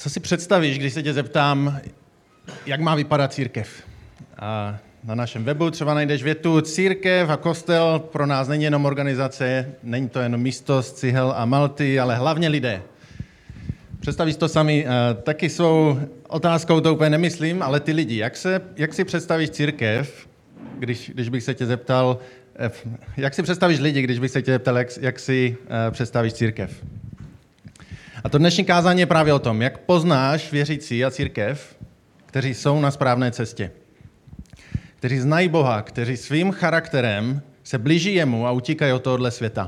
Co si představíš, když se tě zeptám, jak má vypadat církev? A na našem webu třeba najdeš větu: církev a kostel pro nás není jenom organizace, není to jenom místo z cihel a malty, ale hlavně lidé. Představíš to sami, taky svou otázkou to úplně nemyslím, ale ty lidi. Jak si představíš církev, když bych se tě zeptal, jak si představíš lidi, když bych se tě zeptal, jak si představíš církev? A to dnešní kázání je právě o tom, jak poznáš věřící a církev, kteří jsou na správné cestě. Kteří znají Boha, kteří svým charakterem se blíží jemu a utíkají od tohohle světa.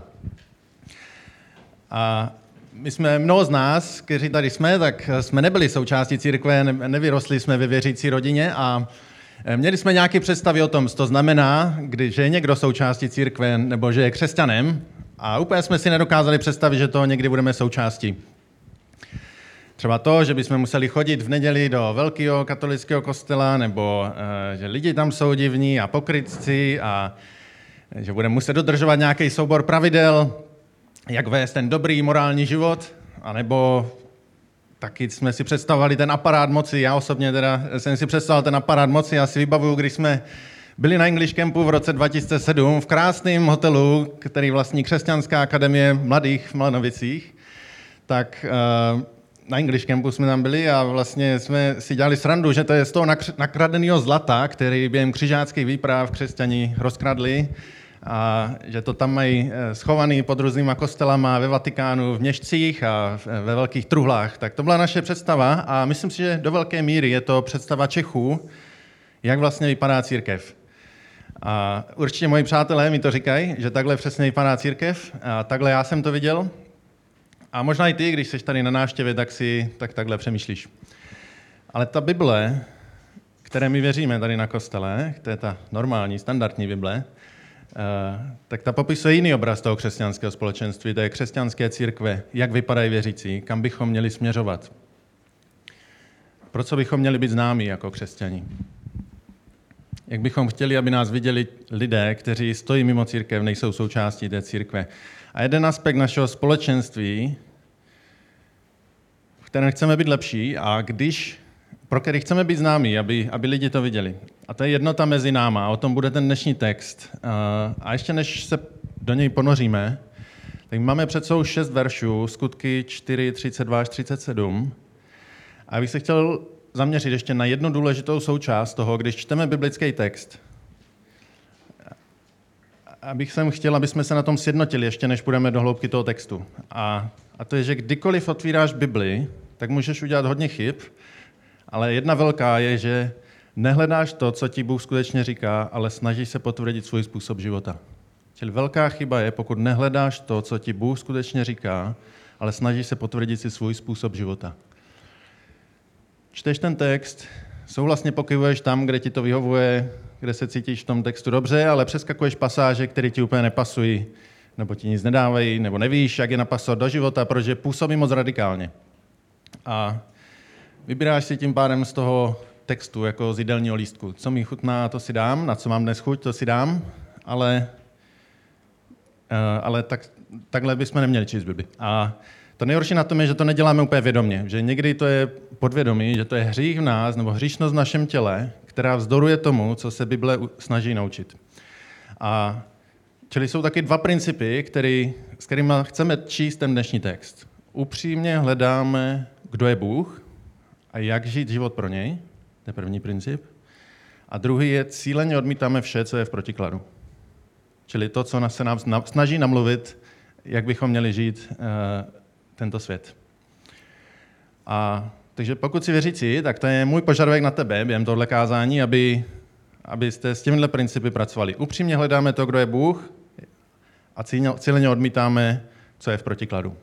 A my jsme, mnoho z nás, kteří tady jsme, tak jsme nebyli součástí církve, nevyrostli jsme ve věřící rodině a měli jsme nějaké představy o tom, co to znamená, že je někdo součástí církve nebo že je křesťanem, a úplně jsme si nedokázali představit, že to někdy budeme součástí. Třeba to, že bychom museli chodit v neděli do velkého katolického kostela, nebo že lidi tam jsou divní a pokrytci a že budeme muset dodržovat nějaký soubor pravidel, jak vést ten dobrý morální život, anebo taky jsme si představovali ten aparát moci. Já osobně teda jsem si představoval ten aparát moci. Já si vybavuju, když jsme byli na English Campu v roce 2007 v krásném hotelu, který vlastní Křesťanská akademie mladých v Mlanovicích, tak na English Campu jsme tam byli a vlastně jsme si dělali srandu, že to je z toho nakradeného zlata, který během křižáckých výprav křesťani rozkradli, a že to tam mají schovaný pod různýma kostelama ve Vatikánu, v měšcích a ve velkých truhlách. Tak to byla naše představa a myslím si, že do velké míry je to představa Čechů, jak vlastně vypadá církev. A určitě moji přátelé mi to říkají, že takhle přesně vypadá církev a takhle já jsem to viděl. A možná i ty, když jsi tady na návštěvě, tak takhle přemýšlíš. Ale ta Bible, které my věříme tady na kostele, to je ta normální, standardní Bible, tak ta popisuje jiný obraz toho křesťanského společenství, to je křesťanské církve, jak vypadají věřící, kam bychom měli směřovat. Pro co bychom měli být známí jako křesťani. Jak bychom chtěli, aby nás viděli lidé, kteří stojí mimo církev, nejsou součástí té církve. A jeden aspekt našeho společenství, v kterém chceme být lepší a pro který chceme být známí, aby lidi to viděli. A to je jednota mezi náma, o tom bude ten dnešní text. A ještě než se do něj ponoříme, tak máme před sebou 6 veršů, Skutky 4, 32 až 37. A bych se chtěl zaměřit ještě na jednu důležitou součást toho, když čteme biblický text. Aby jsme se na tom sjednotili, ještě než půjdeme do hloubky toho textu. A to je, že kdykoliv otvíráš Bibli, tak můžeš udělat hodně chyb, ale jedna velká je, že nehledáš to, co ti Bůh skutečně říká, ale snažíš se potvrdit svůj způsob života. Čili velká chyba je, pokud nehledáš to, co ti Bůh skutečně říká, ale snažíš se potvrdit si svůj způsob života. Čteš ten text, souhlasně pokyvuješ tam, kde ti to vyhovuje, kde se cítíš v tom textu dobře, ale přeskakuješ pasáže, které ti úplně nepasují, nebo ti nic nedávají, nebo nevíš, jak je napasovat do života, protože působí moc radikálně. A vybíráš si tím pádem z toho textu jako z jídelního lístku. Co mi chutná, to si dám, na co mám dnes chuť, to si dám, ale takhle bychom neměli číst Bibli. A to nejhorší na tom je, že to neděláme úplně vědomě, že někdy to je podvědomí, že to je hřích v nás nebo hříšnost v našem těle, která vzdoruje tomu, co se Bible snaží naučit. A čili jsou taky 2 principy, s kterými chceme číst ten dnešní text. Upřímně hledáme, kdo je Bůh a jak žít život pro něj, to je první princip. A druhý je, cíleně odmítáme vše, co je v protikladu. Čili to, co se nám snaží namluvit, jak bychom měli žít tento svět. Takže pokud si věřící, tak to je můj požadavek na tebe během tohle kázání, abyste s těmihle principy pracovali. Upřímně hledáme to, kdo je Bůh, a cíleně odmítáme, co je v protikladu.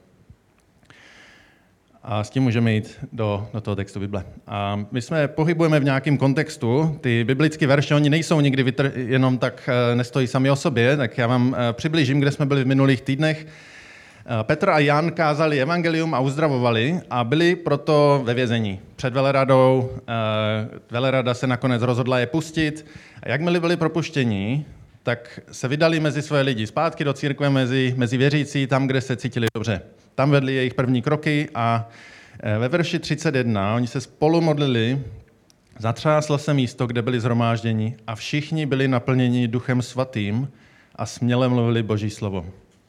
A s tím můžeme jít do toho textu Bible. A my pohybujeme v nějakém kontextu. Ty biblické verše, oni nejsou nikdy jenom tak, nestojí sami o sobě, tak já vám přiblížím, kde jsme byli v minulých týdnech. Petr a Jan kázali evangelium a uzdravovali a byli proto ve vězení před veleradou. Velerada se nakonec rozhodla je pustit. A jakmile byli propuštěni, tak se vydali mezi svoje lidi zpátky do církve, mezi věřící, tam, kde se cítili dobře. Tam vedli jejich první kroky a Ve verši 31 oni se spolu modlili, zatřáslo se místo, kde byli shromážděni a všichni byli naplněni Duchem Svatým a směle mluvili Boží slovo.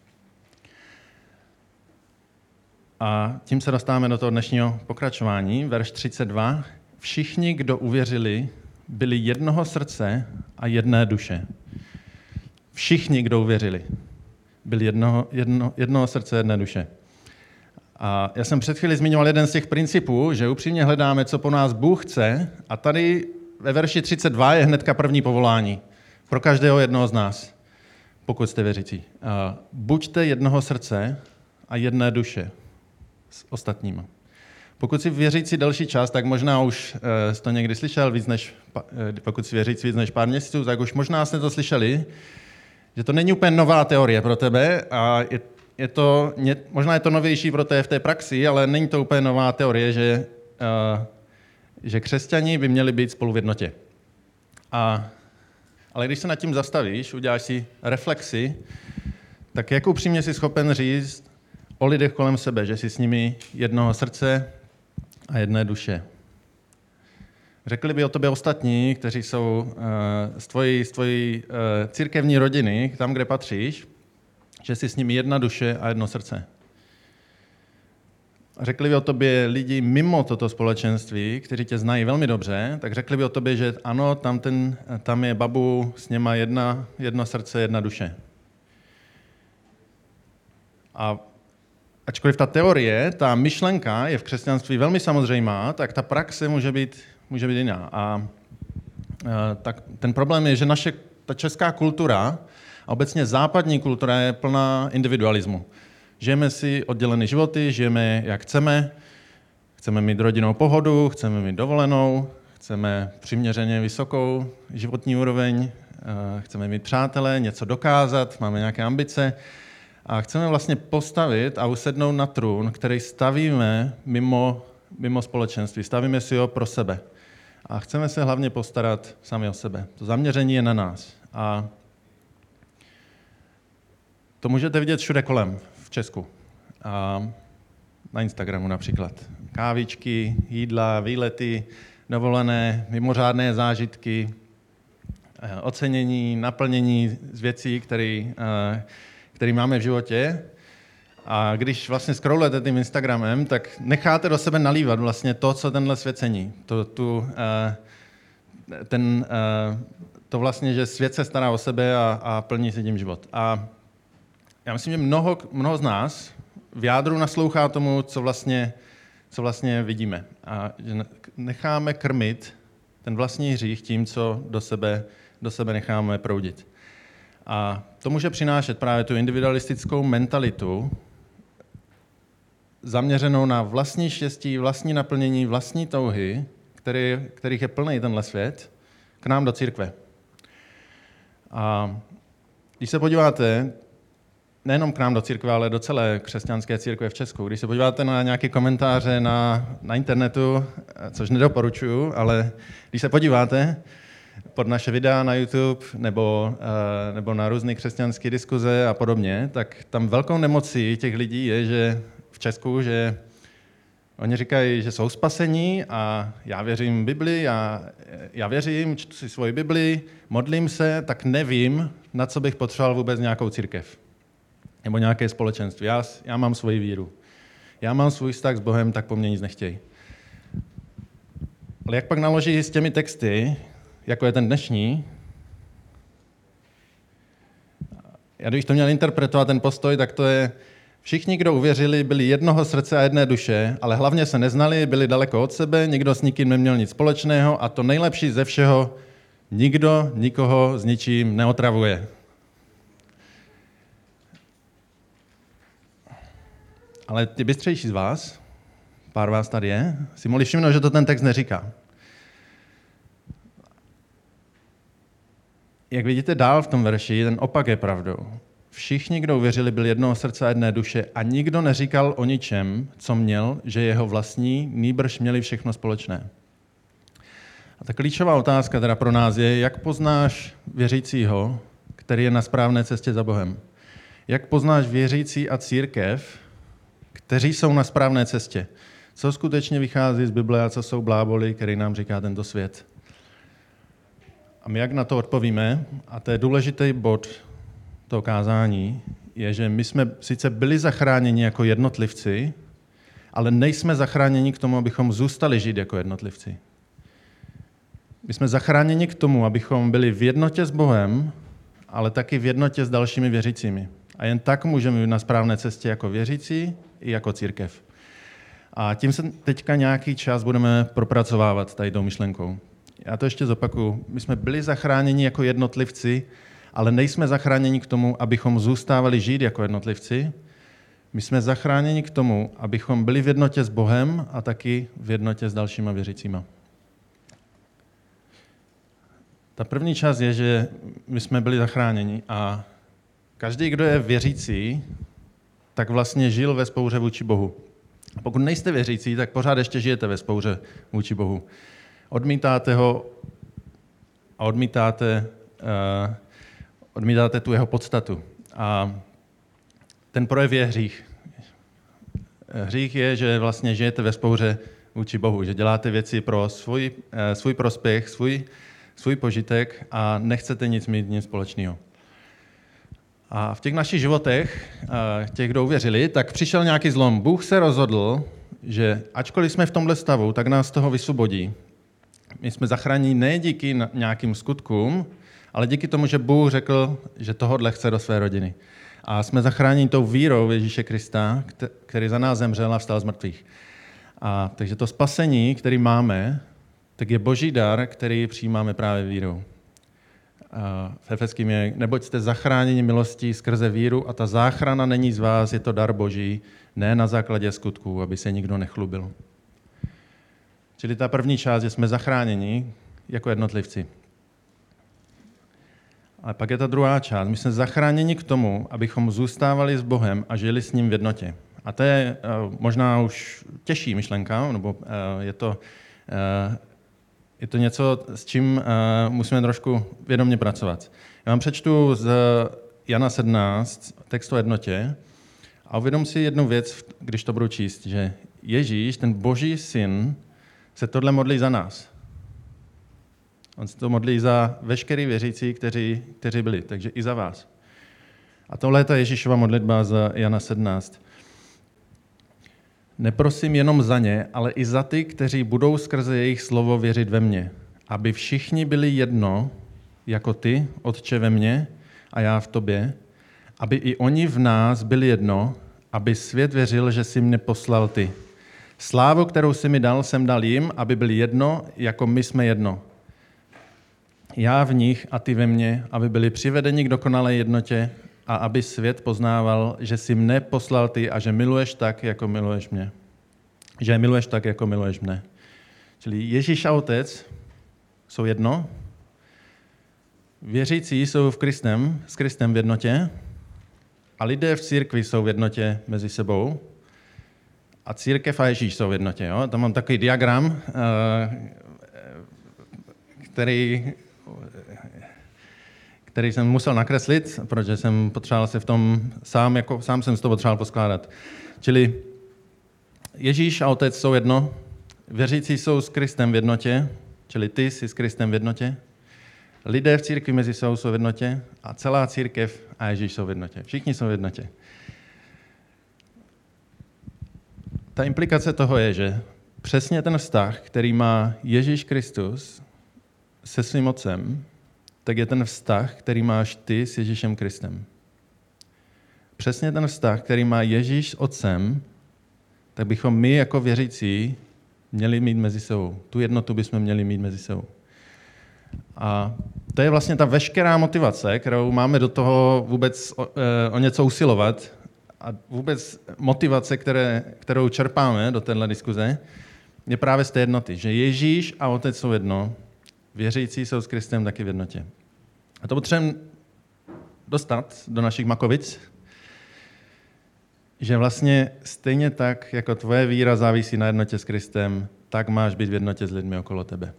A tím se dostáváme do toho dnešního pokračování, verš 32. Všichni, kdo uvěřili, byli jednoho srdce a jedné duše. Všichni, kdo uvěřili, byli jednoho srdce a jedné duše. A já jsem před chvíli zmiňoval jeden z těch principů, že upřímně hledáme, co po nás Bůh chce, a tady ve verši 32 je hnedka první povolání pro každého jednoho z nás, pokud jste věřící. Buďte jednoho srdce a jedné duše s ostatníma. Pokud si věřící delší čas, tak možná už jsi to někdy slyšel, pokud si věřící víc než pár měsíců, tak už možná jste to slyšeli, že to není úplně nová teorie pro tebe a možná je to novější pro tebe v té praxi, ale není to úplně nová teorie, že křesťani by měli být spolu v jednotě. Ale když se nad tím zastavíš, uděláš si reflexi, tak jak upřímně jsi schopen říct o lidech kolem sebe, že jsi s nimi jednoho srdce a jedné duše. Řekli by o tobě ostatní, kteří jsou z tvojí církevní rodiny, tam, kde patříš, že jsi s nimi jedna duše a jedno srdce. Řekli by o tobě lidi mimo toto společenství, kteří tě znají velmi dobře, tak řekli by o tobě, že ano, tam je babu, s něma jedno srdce, jedna duše. A ačkoliv ta teorie, ta myšlenka je v křesťanství velmi samozřejmá, tak ta praxe může být jiná. A tak ten problém je, že ta česká kultura, a obecně západní kultura je plná individualismu. Žijeme si oddělené životy, žijeme jak chceme mít rodinnou pohodu, chceme mít dovolenou, chceme přiměřeně vysokou životní úroveň, chceme mít přátele, něco dokázat, máme nějaké ambice a chceme vlastně postavit a usednout na trůn, který stavíme mimo společenství, stavíme si ho pro sebe. A chceme se hlavně postarat sami o sebe. To zaměření je na nás. A to můžete vidět všude kolem v Česku. A na Instagramu například. Kávičky, jídla, výlety, dovolené, mimořádné zážitky, ocenění, naplnění z věcí, které máme v životě. A když vlastně scrollujete tím Instagramem, tak necháte do sebe nalívat vlastně to, co tenhle svět cení. To vlastně, že svět se stará o sebe a plní si tím život. A já myslím, že mnoho z nás v jádru naslouchá tomu, co vlastně vidíme. A že necháme krmit ten vlastní hřích tím, co do sebe necháme proudit. A to může přinášet právě tu individualistickou mentalitu, zaměřenou na vlastní štěstí, vlastní naplnění, vlastní touhy, kterých je plný tenhle svět, k nám do církve. A když se podíváte, nejenom k nám do církve, ale do celé křesťanské církve v Česku, když se podíváte na nějaké komentáře na internetu, což nedoporučuju, ale když se podíváte pod naše videa na YouTube nebo na různé křesťanské diskuze a podobně, tak tam velkou nemocí těch lidí je, že v Česku, že oni říkají, že jsou spasení a já věřím Bibli, já věřím, čtu si svoji Bibli, modlím se, tak nevím, na co bych potřeboval vůbec nějakou církev nebo nějaké společenství. Já mám svoji víru. Já mám svůj vztah s Bohem, tak po mně nic nechtějí. Ale jak pak naloží s těmi texty, jako je ten dnešní, já když to měl interpretovat ten postoj, tak to je: všichni, kdo uvěřili, byli jednoho srdce a jedné duše, ale hlavně se neznali, byli daleko od sebe, nikdo s nikým neměl nic společného a to nejlepší ze všeho, nikdo nikoho s ničím neotravuje. Ale ty bystřejší z vás, pár vás tady je, si mohli všimnout, že to ten text neříká. Jak vidíte dál v tom verši, ten opak je pravdou. Všichni, kdo uvěřili, byli jednoho srdce a jedné duše a nikdo neříkal o ničem, co měl, že jeho vlastní, nýbrž měli všechno společné. A ta klíčová otázka teda pro nás je, jak poznáš věřícího, který je na správné cestě za Bohem? Jak poznáš věřící a církev, kteří jsou na správné cestě? Co skutečně vychází z Bible a co jsou bláboli, který nám říká tento svět. A my jak na to odpovíme, a to je důležitý bod toho kázání, je, že my jsme sice byli zachráněni jako jednotlivci, ale nejsme zachráněni k tomu, abychom zůstali žít jako jednotlivci. My jsme zachráněni k tomu, abychom byli v jednotě s Bohem, ale taky v jednotě s dalšími věřícími. A jen tak můžeme být na správné cestě jako věřící i jako církev. A tím se teďka nějaký čas budeme propracovávat tady tou myšlenkou. Já to ještě zopakuju. My jsme byli zachráněni jako jednotlivci, ale nejsme zachráněni k tomu, abychom zůstávali žít jako jednotlivci. My jsme zachráněni k tomu, abychom byli v jednotě s Bohem a taky v jednotě s dalšíma věřícíma. Ta první část je, že my jsme byli zachráněni a každý, kdo je věřící, tak vlastně žil ve vzpouře vůči Bohu. A pokud nejste věřící, tak pořád ještě žijete ve vzpouře vůči Bohu. Odmítáte ho a odmítáte tu jeho podstatu. A ten projev je hřích. Hřích je, že vlastně žijete ve vzpouře vůči Bohu, že děláte věci pro svůj prospěch, svůj požitek a nechcete nic mít nic společného. A v těch našich životech, těch, kdo uvěřili, tak přišel nějaký zlom. Bůh se rozhodl, že ačkoliv jsme v tomhle stavu, tak nás z toho vysvobodí. My jsme zachráněni ne díky nějakým skutkům, ale díky tomu, že Bůh řekl, že tohodle chce do své rodiny. A jsme zachráněni tou vírou Ježíše Krista, který za nás zemřel a vstal z mrtvých. Takže to spasení, který máme, tak je boží dar, který přijímáme právě vírou. V Efeským je, neboť jste zachráněni milostí skrze víru a ta záchrana není z vás, je to dar boží, ne na základě skutků, aby se nikdo nechlubil. Čili ta první část, že jsme zachráněni jako jednotlivci. Ale pak je ta druhá část. My jsme zachráněni k tomu, abychom zůstávali s Bohem a žili s ním v jednotě. A to je možná už těžší myšlenka, nebo je to něco, s čím musíme trošku vědomě pracovat. Já vám přečtu z Jana 17, text o jednotě, a uvědom si jednu věc, když to budu číst, že Ježíš, ten boží syn, se tohle modlí za nás. On se to modlí za veškerý věřící, kteří byli, takže i za vás. A tohle je ta Ježíšova modlitba z Jana 17. Neprosím jenom za ně, ale i za ty, kteří budou skrze jejich slovo věřit ve mně, aby všichni byli jedno, jako ty, Otče, ve mně a já v tobě, aby i oni v nás byli jedno, aby svět věřil, že jsi mě poslal ty. Slávu, kterou jsi mi dal, jsem dal jim, aby byli jedno, jako my jsme jedno. Já v nich a ty ve mně, aby byli přivedeni k dokonalé jednotě a aby svět poznával, že jsi mne poslal ty a že miluješ tak, jako miluješ mě. Že miluješ tak, jako miluješ mne. Čili Ježíš a Otec jsou jedno, věřící jsou s Kristem v jednotě a lidé v církvi jsou v jednotě mezi sebou a církev a Ježíš jsou v jednotě. Jo? Tam mám takový diagram, který jsem musel nakreslit, protože jsem potřeboval se v tom sám jsem z toho potřeboval poskládat. Čili Ježíš a Otec jsou jedno, věřící jsou s Kristem v jednotě, čili ty jsi s Kristem v jednotě, lidé v církvi mezi sebou jsou v jednotě a celá církev a Ježíš jsou v jednotě. Všichni jsou v jednotě. Ta implikace toho je, že přesně ten vztah, který má Ježíš Kristus se svým Otcem, tak je ten vztah, který máš ty s Ježíšem Kristem. Přesně ten vztah, který má Ježíš s Otcem, tak bychom my jako věřící měli mít mezi sebou. Tu jednotu bychom měli mít mezi sebou. A to je vlastně ta veškerá motivace, kterou máme do toho vůbec o něco usilovat a vůbec motivace, kterou čerpáme do téhle diskuze, je právě z té jednoty, že Ježíš a Otec jsou jedno, věřící jsou s Kristem taky v jednotě. A to potřebujeme dostat do našich Makovic, že vlastně stejně tak, jako tvoje víra závisí na jednotě s Kristem, tak máš být v jednotě s lidmi okolo tebe.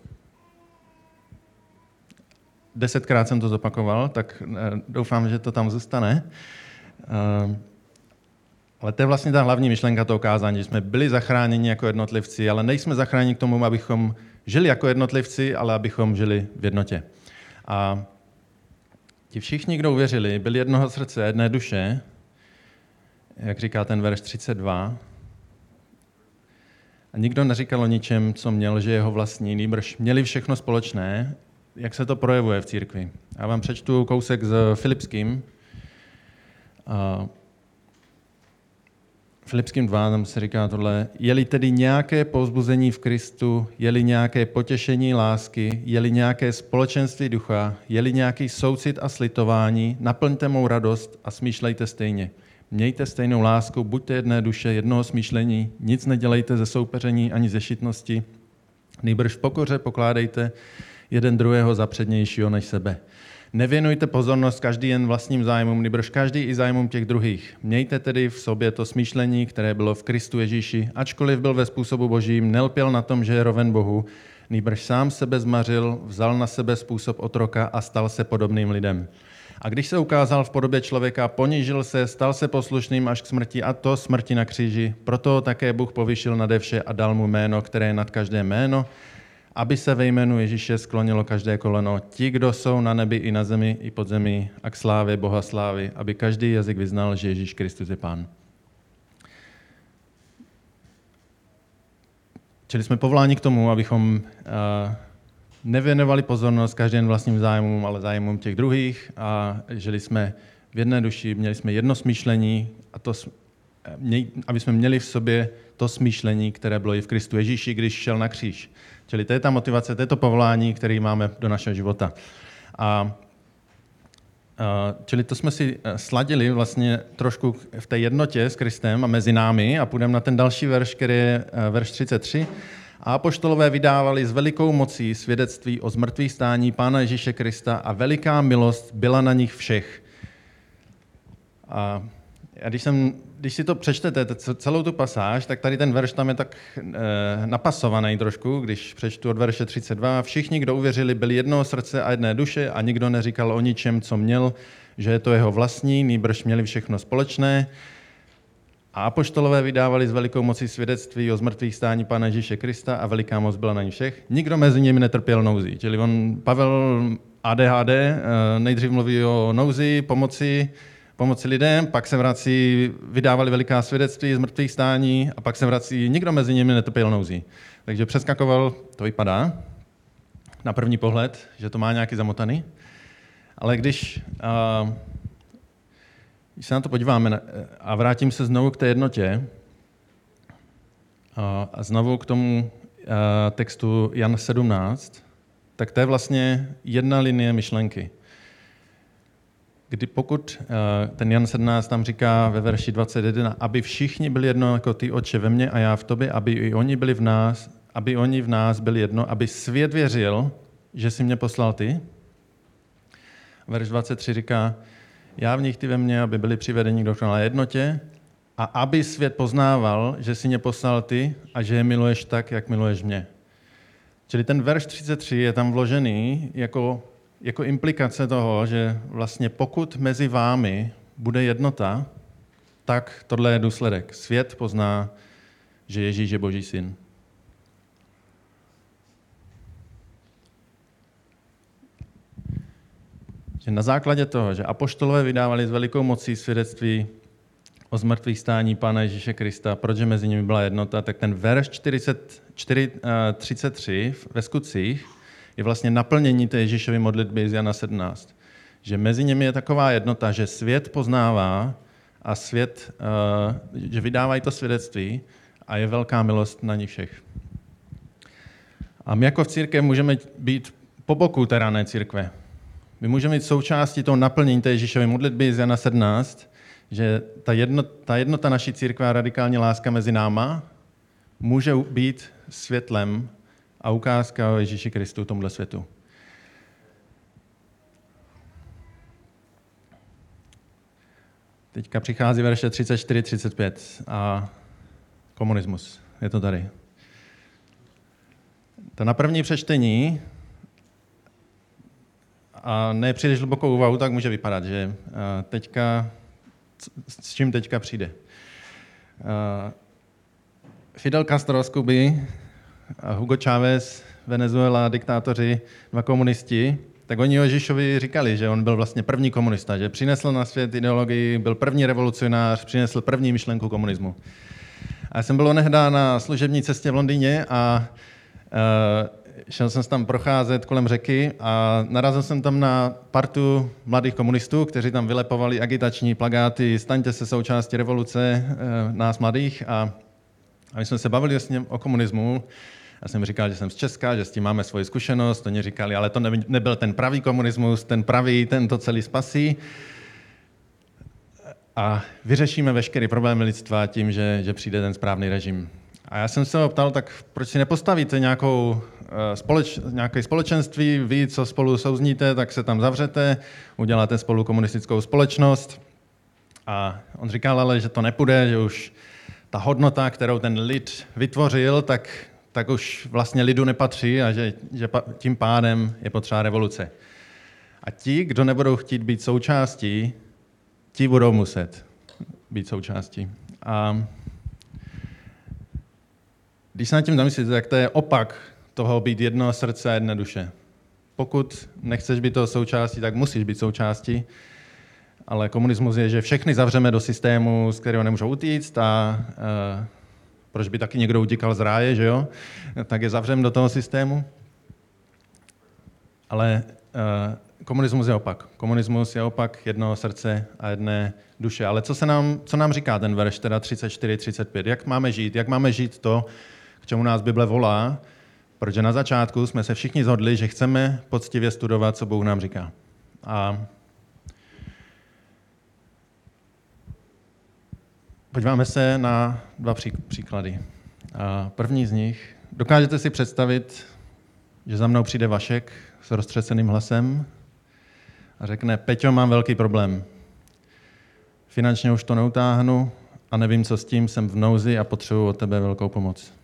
10krát jsem to zopakoval, tak doufám, že to tam zůstane. Ale to je vlastně ta hlavní myšlenka toho kázání, že jsme byli zachráněni jako jednotlivci, ale nejsme zachráněni k tomu, abychom žili jako jednotlivci, ale abychom žili v jednotě. A ti všichni, kdo uvěřili, byli jednoho srdce, jedné duše, jak říká ten verš 32. A nikdo neříkal o ničem, co měl, že jeho vlastní, nýbrž měli všechno společné, jak se to projevuje v církvi. Já vám přečtu kousek z Filipským. Filipským 2, tam se říká tohle, je-li tedy nějaké povzbuzení v Kristu, je-li nějaké potěšení lásky, je-li nějaké společenství ducha, je-li nějaký soucit a slitování, naplňte mou radost a smýšlejte stejně. Mějte stejnou lásku, buďte jedné duše, jednoho smýšlení, nic nedělejte ze soupeření ani ze šitnosti, nýbrž v pokoře pokládejte jeden druhého za přednějšího než sebe. Nevěnujte pozornost každý jen vlastním zájmům, nýbrž každý i zájmům těch druhých. Mějte tedy v sobě to smýšlení, které bylo v Kristu Ježíši, ačkoliv byl ve způsobu božím, nelpěl na tom, že je roven Bohu, nýbrž sám sebe zmařil, vzal na sebe způsob otroka a stal se podobným lidem. A když se ukázal v podobě člověka, ponížil se, stal se poslušným až k smrti, a to smrti na kříži. Proto také Bůh povyšil nade vše a dal mu jméno, které je nad každé jméno, aby se ve jménu Ježíše sklonilo každé koleno. Ti, kdo jsou na nebi i na zemi i pod zemí, a k slávě Boha slávy, aby každý jazyk vyznal, že Ježíš Kristus je Pán. Čili jsme povoláni k tomu, abychom nevěnovali pozornost každým vlastním zájmům, ale zájmům těch druhých a žili jsme v jedné duši, měli jsme jedno smýšlení a aby jsme měli v sobě to smýšlení, které bylo i v Kristu Ježíši, když šel na kříž. Čili to je ta motivace, to je to povolání, které máme do našeho života. Čili to jsme si sladili vlastně trošku v té jednotě s Kristem a mezi námi a půjdeme na ten další verš, který je verš 33. A apoštolové vydávali s velikou mocí svědectví o zmrtvých stání Pána Ježíše Krista a veliká milost byla na nich všech. A když si to přečtete, celou tu pasáž, tak tady ten verš tam je tak napasovaný trošku, když přečtu od verše 32. Všichni, kdo uvěřili, byli jednoho srdce a jedné duše a nikdo neříkal o ničem, co měl, že je to jeho vlastní, nýbrž měli všechno společné. A apoštolové vydávali s velikou mocí svědectví o zmrtvých stání Pána Ježíše Krista a veliká moc byla na nich všech. Nikdo mezi nimi netrpěl nouzí. Čili Pavel ADHD nejdřív mluví o nouzi, pomoci lidem, pak se vrací, vydávali veliká svědectví z mrtvých stání a pak se vrací, nikdo mezi nimi netrpěl nouzí. Takže přeskakoval, to vypadá na první pohled, že to má nějaký zamotaný, ale když se na to podíváme a vrátím se znovu k té jednotě a znovu k tomu textu Jan 17, tak to je vlastně jedna linie myšlenky. Kdy pokud ten Jan 17 tam říká ve verši 21, aby všichni byli jedno jako ty, Otče, ve mně a já v tobě, aby i oni byli v nás, aby oni v nás byli jedno, aby svět věřil, že jsi mě poslal ty. Verš 23 říká, já v nich, ty ve mně, aby byli přivedeni k dokonalé jednotě a aby svět poznával, že jsi mě poslal ty a že je miluješ tak, jak miluješ mě. Čili ten verš 33 je tam vložený jako implikace toho, že vlastně pokud mezi vámi bude jednota, tak tohle je důsledek. Svět pozná, že Ježíš je Boží syn. Že na základě toho, že apoštolové vydávali s velikou mocí svědectví o zmrtvých stání Pána Ježíše Krista, proč mezi nimi byla jednota, tak ten verš 33 ve Skutcích je vlastně naplnění té Ježíšovy modlitby z Jana 17. Že mezi nimi je taková jednota, že svět poznává a že vydávají to svědectví a je velká milost na nich všech. A my jako v církev můžeme být po boku té rané církve. My můžeme být součástí toho naplnění té Ježíšovy modlitby z Jana 17, že ta jednota naší církve a radikální láska mezi náma může být světlem a ukázka o Ježíši Kristu tomhle světu. Teďka přichází verše 34-35 a komunismus. Je to tady. To na první přečtení a ne příliš hlubokou úvahu, tak může vypadat, že s čím teďka přijde. Fidel Castro z Kuby a Hugo Chávez, Venezuela, diktátoři, dva komunisti, tak oni Ježíšovi říkali, že on byl vlastně první komunista, že přinesl na svět ideologii, byl první revolucionář, přinesl první myšlenku komunismu. A já jsem byl onehdá na služební cestě v Londýně a šel jsem se tam procházet kolem řeky a narazil jsem tam na partu mladých komunistů, kteří tam vylepovali agitační plakáty, staňte se součástí revoluce nás mladých a my jsme se bavili s ním o komunismu. Já jsem říkal, že jsem z Česka, že s tím máme svoji zkušenost. Oni říkali, ale to nebyl ten pravý komunismus, ten pravý, ten to celý spasí. A vyřešíme veškeré problémy lidstva tím, že přijde ten správný režim. A já jsem se ho ptal, tak proč si nepostavíte nějaké společenství, vy, co spolu souzníte, tak se tam zavřete, uděláte spolu komunistickou společnost. A on říkal ale, že to nepůjde, že už ta hodnota, kterou ten lid vytvořil, tak už vlastně lidu nepatří a že tím pádem je potřeba revoluce. A ti, kdo nebudou chtít být součástí, ti budou muset být součástí. A když se nad tím zamyslíte, tak to je opak toho být jedno srdce a jedna duše. Pokud nechceš být toho součástí, tak musíš být součástí, ale komunismus je, že všechny zavřeme do systému, z kterého nemůžou utíct a proč by taky někdo utíkal z ráje, že jo? Tak je zavřeme do toho systému. Ale komunismus je opak. Komunismus je opak jednoho srdce a jedné duše. Ale co nám říká ten verš, teda 34-35? Jak máme žít? Jak máme žít to, k čemu nás Bible volá? Protože na začátku jsme se všichni shodli, že chceme poctivě studovat, co Bůh nám říká. A podíváme se na dva příklady. A první z nich, dokážete si představit, že za mnou přijde Vašek s roztřeseným hlasem a řekne, Peťo, mám velký problém. Finančně už to neutáhnu a nevím, co s tím, jsem v nouzi a potřebuji od tebe velkou pomoc.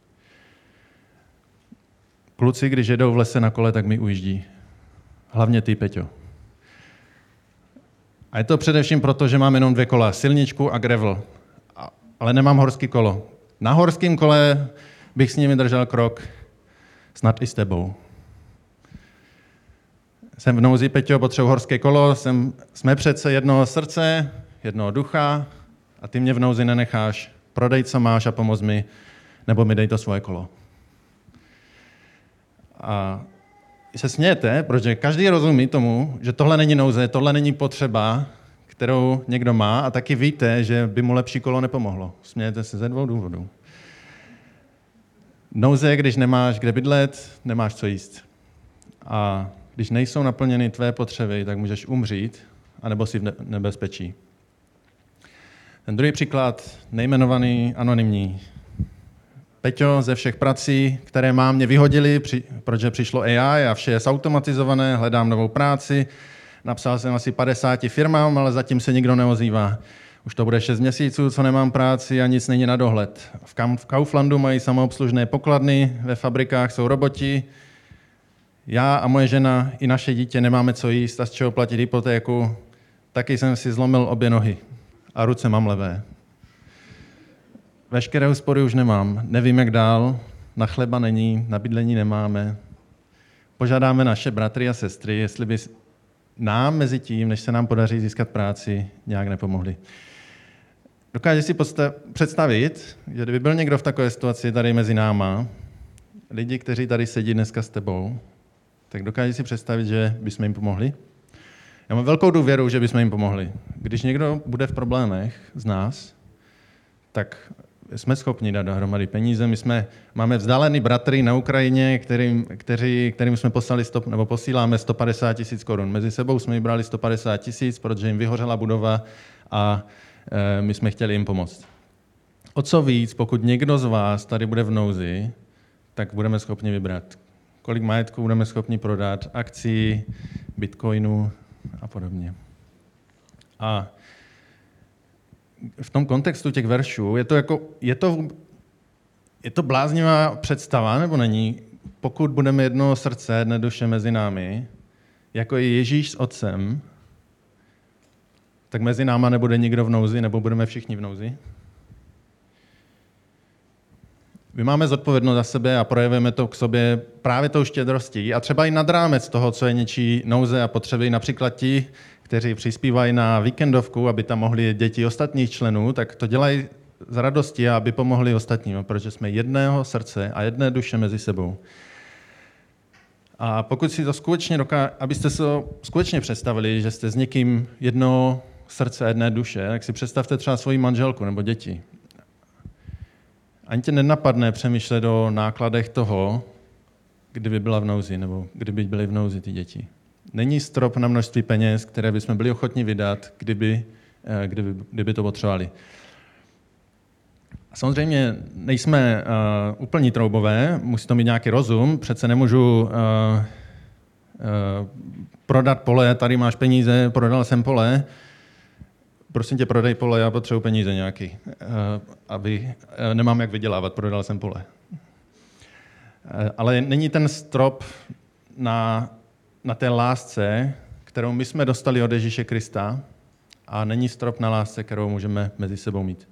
Kluci, když jedou v lese na kole, tak mi ujíždí. Hlavně ty, Peťo. A je to především proto, že mám jenom 2 kola, silničku a gravel. Ale nemám horský kolo. Na horském kole bych s nimi držel krok, snad i s tebou. Jsem v nouzi, Peťo, potřebuji horské kolo, jsme přece jednoho srdce, jednoho ducha a ty mě v nouzi nenecháš. Prodej, co máš a pomoz mi, nebo mi dej to svoje kolo. A se smějete, protože každý rozumí tomu, že tohle není nouze, tohle není potřeba, kterou někdo má a taky víte, že by mu lepší kolo nepomohlo. Smějete se ze 2 důvodů. Nouze je, když nemáš kde bydlet, nemáš co jíst. A když nejsou naplněny tvé potřeby, tak můžeš umřít, anebo si v nebezpečí. Ten druhý příklad, nejmenovaný, anonymní. Peťo, ze všech prací, které mám, mě vyhodili, protože přišlo AI a vše je zautomatizované, hledám novou práci. Napsal jsem asi 50 firmám, ale zatím se nikdo neozývá. Už to bude 6 měsíců, co nemám práci a nic není na dohled. V Kauflandu mají samoobslužné pokladny, ve fabrikách jsou roboti. Já a moje žena i naše dítě nemáme co jíst a z čeho platit hypotéku. Taky jsem si zlomil obě nohy a ruce mám levé. Veškeré úspory už nemám, nevím, jak dál, na chleba není, na bydlení nemáme. Požádáme naše bratry a sestry, jestli by nám mezi tím, než se nám podaří získat práci, nějak nepomohli. Dokážeš si představit, že kdyby byl někdo v takové situaci tady mezi náma, lidi, kteří tady sedí dneska s tebou, tak dokážeš si představit, že bychom jim pomohli? Já mám velkou důvěru, že bychom jim pomohli. Když někdo bude v problémech z nás, tak jsme schopni dát dohromady peníze. Máme vzdálený bratry na Ukrajině, kterým jsme posíláme 150 000 korun. Mezi sebou jsme vybrali 150 000, protože jim vyhořela budova a my jsme chtěli jim pomoct. O co víc, pokud někdo z vás tady bude v nouzi, tak budeme schopni vybrat. Kolik majetku budeme schopni prodat, akcí, bitcoinu a podobně. A v tom kontextu těch veršů je to bláznivá představa, nebo není? Pokud budeme jedno srdce, jedné duše mezi námi, jako je Ježíš s Otcem, tak mezi náma nebude nikdo v nouzi, nebo budeme všichni v nouzi? My máme zodpovědnost za sebe a projevujeme to k sobě právě tou štědrostí a třeba i nad rámec toho, co je něčí nouze a potřeby. Například ti, kteří přispívají na víkendovku, aby tam mohli děti ostatních členů, tak to dělají z radosti, aby pomohli ostatním, protože jsme jedného srdce a jedné duše mezi sebou. A pokud si to skutečně abyste si to skutečně představili, že jste s někým jednoho srdce a jedné duše, tak si představte třeba svoji manželku nebo děti. Ani tě nenapadne přemýšlet o nákladech toho, kdyby byla v nouzi, nebo kdyby byly v nouzi ty děti. Není strop na množství peněz, které bychom byli ochotni vydat, kdyby to potřebovali. Samozřejmě nejsme úplní troubové, musí to mít nějaký rozum, přece nemůžu prodat pole, tady máš peníze, prodal jsem pole, prosím tě, prodej pole, já potřebuji peníze nějaký, nemám jak vydělávat, prodal jsem pole. Ale není ten strop na té lásce, kterou my jsme dostali od Ježíše Krista, a není strop na lásce, kterou můžeme mezi sebou mít.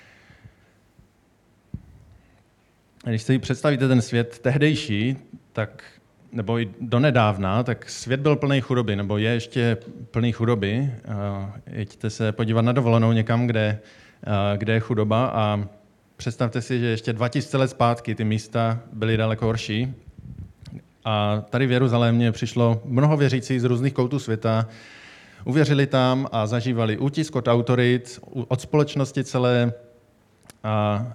Když si představíte ten svět tehdejší, nebo i donedávna, tak svět byl plný chudoby, nebo je ještě plný chudoby. Jeďte se podívat na dovolenou někam, kde je chudoba, a představte si, že ještě 2000 let zpátky ty místa byly daleko horší. A tady v Jeruzalémě přišlo mnoho věřících z různých koutů světa, uvěřili tam a zažívali útisk od autorit, od společnosti celé a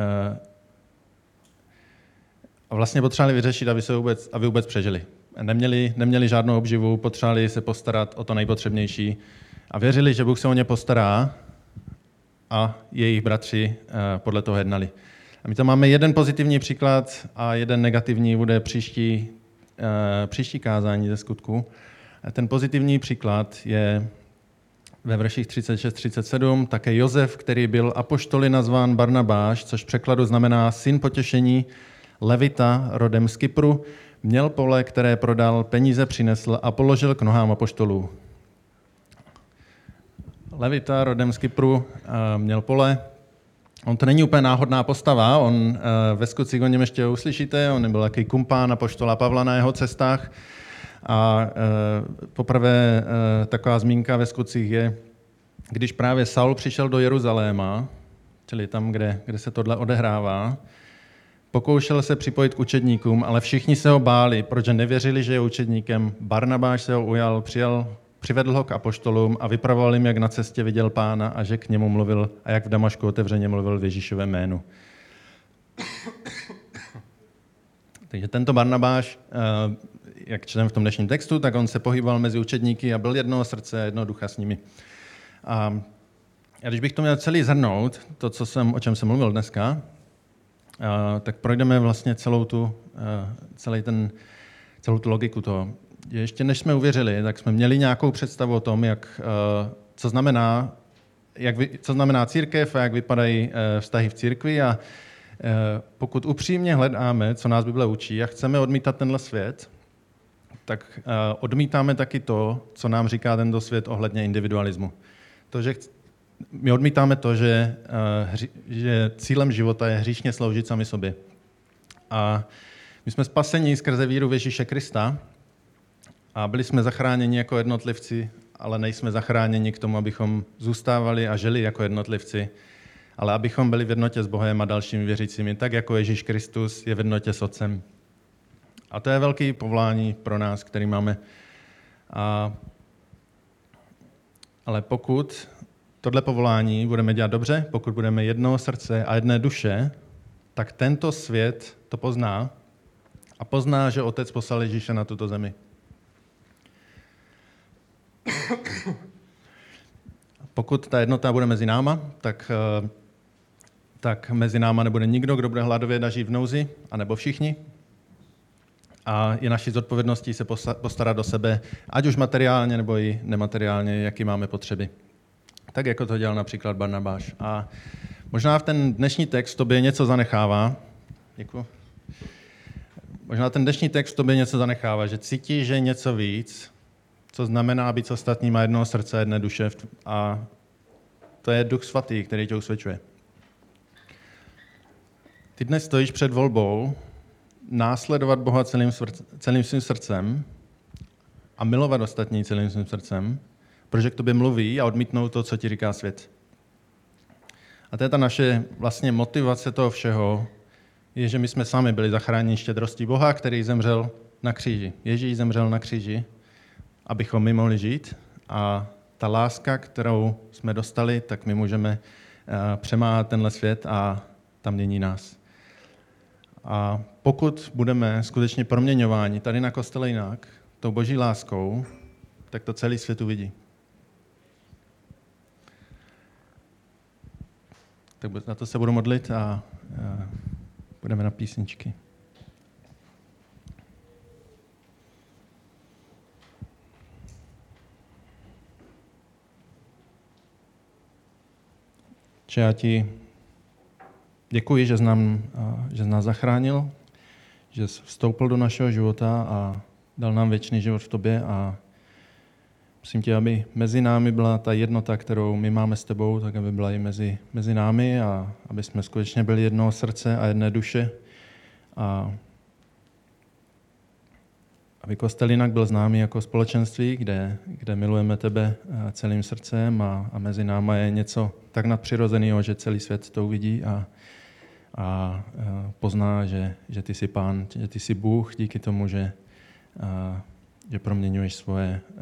vlastně potřebovali vyřešit, aby vůbec přežili. Neměli žádnou obživu, potřebovali se postarat o to nejpotřebnější a věřili, že Bůh se o ně postará, a jejich bratři podle toho jednali. A my tam máme jeden pozitivní příklad a jeden negativní bude příští kázání ze Skutku. Ten pozitivní příklad je ve verších 36-37, také Josef, který byl apoštoly nazván Barnabáš, což v překladu znamená syn potěšení, Levita, rodem z Kypru, měl pole, které prodal, peníze přinesl a položil k nohám apoštolů. Levita, rodem z Kypru, měl pole. On to není úplně náhodná postava, on ve Skutcích o něm ještě uslyšíte, on byl takový kumpán apoštola Pavla na jeho cestách. A poprvé taková zmínka ve Skutcích je, když právě Saul přišel do Jeruzaléma, čili tam, kde se tohle odehrává, pokoušel se připojit k učedníkům, ale všichni se ho báli, protože nevěřili, že je učedníkem. Barnabáš se ho ujal, přivedl ho k apoštolům a vypravoval jim, jak na cestě viděl Pána a že k němu mluvil a jak v Damašku otevřeně mluvil v Ježíšovém jménu. Takže tento Barnabáš, jak čteme v tom dnešním textu, tak on se pohyboval mezi učedníky a byl jednoho srdce a jednoho ducha s nimi. A když bych to měl celý zhrnout, to, o čem jsem mluvil dneska, tak projdeme vlastně celou tu logiku toho. Ještě než jsme uvěřili, tak jsme měli nějakou představu o tom, co znamená církev a jak vypadají vztahy v církvi. A pokud upřímně hledáme, co nás Bible učí a chceme odmítat tenhle svět, tak odmítáme taky to, co nám říká tento svět ohledně individualismu. My odmítáme to, že cílem života je hříšně sloužit sami sobě. A my jsme spaseni skrze víru v Ježíše Krista a byli jsme zachráněni jako jednotlivci, ale nejsme zachráněni k tomu, abychom zůstávali a žili jako jednotlivci, ale abychom byli v jednotě s Bohem a dalšími věřícími, tak jako Ježíš Kristus je v jednotě s Otcem. A to je velké povolání pro nás, který máme. Ale pokud tohle povolání budeme dělat dobře, pokud budeme jednoho srdce a jedné duše, tak tento svět to pozná a pozná, že Otec poslal Ježíše na tuto zemi. Pokud ta jednota bude mezi náma, tak mezi náma nebude nikdo, kdo bude hladovět a žít v nouzi, anebo všichni. A je naší zodpovědností se postarat o sebe, ať už materiálně, nebo i nemateriálně, jaký máme potřeby. Tak, jako to dělal například Barnabáš. A možná v ten dnešní text tobě něco zanechává. Děkuji. Možná ten dnešní text tobě něco zanechává, že cítíš, že je něco víc, co znamená být s ostatníma jednoho srdce, jedné duše. A to je Duch Svatý, který tě usvědčuje. Ty dnes stojíš před volbou následovat Boha celým svým srdcem a milovat ostatní celým svým srdcem, protože k tobě mluví a odmítnout to, co ti říká svět. A to je ta naše vlastně motivace toho všeho, je, že my jsme sami byli zachráněni štědrostí Boha, který zemřel na kříži. Ježíš zemřel na kříži, abychom my mohli žít. A ta láska, kterou jsme dostali, tak my můžeme přemáhat tenhle svět a tam mění nás. A pokud budeme skutečně proměňováni tady na kostele jinak, tou boží láskou, tak to celý svět uvidí. Tak na to se budu modlit a budeme na písničky. Če já ti děkuji, že jsi nás zachránil, že jsi vstoupil do našeho života a dal nám věčný život v tobě a prosím tě, aby mezi námi byla ta jednota, kterou my máme s tebou, tak aby byla i mezi námi a aby jsme skutečně byli jednoho srdce a jedné duše a aby kostel jinak byl známý jako společenství, kde milujeme tebe celým srdcem a mezi náma je něco tak nadpřirozeného, že celý svět to uvidí a pozná, že ty jsi Pán, že ty jsi Bůh díky tomu, že proměňuješ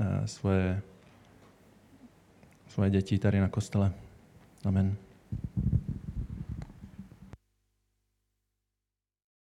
svoje děti tady na kostele. Amen.